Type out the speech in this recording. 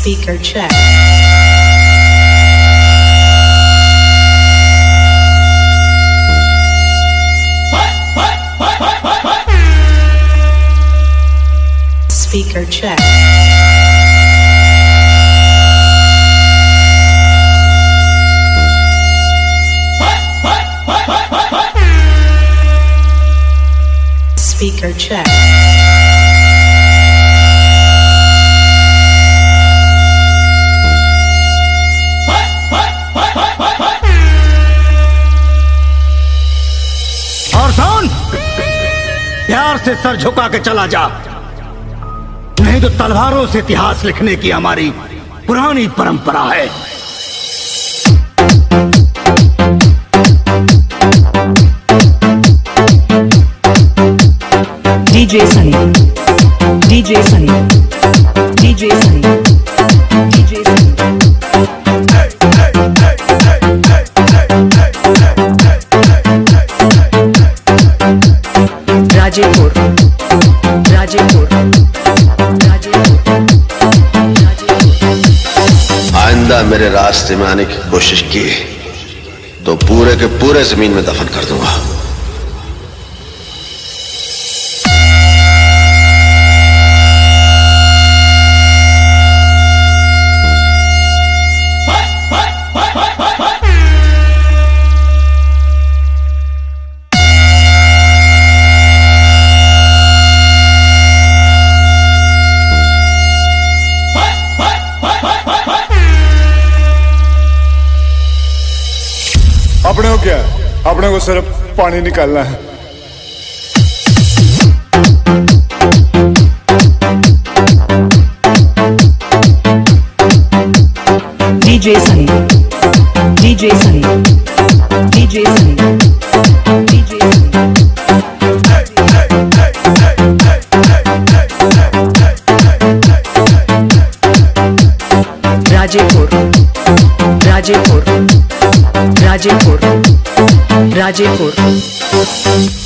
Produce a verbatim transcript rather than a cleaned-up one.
Speaker check. Speaker check. Speaker check. और सुन, प्यार से सर झुका के चला जा, नहीं तो तलवारों से इतिहास लिखने की हमारी पुरानी परंपरा है। DJ Sunny, DJ Sunny, DJ Sunny, DJ Sunny. Rajepur, Rajepur, Rajepur, Rajepur. आइंदा मेरे रास्ते में आने की कोशिश की तो पूरे के पूरे जमीन में दफन कर दूंगा। अपने को क्या, अपने को सिर्फ पानी निकालना है। DJ Sunny, DJ Sunny, DJ Sunny, DJ Sunny. Rajepur, Rajepur, Rajepur, Rajepur.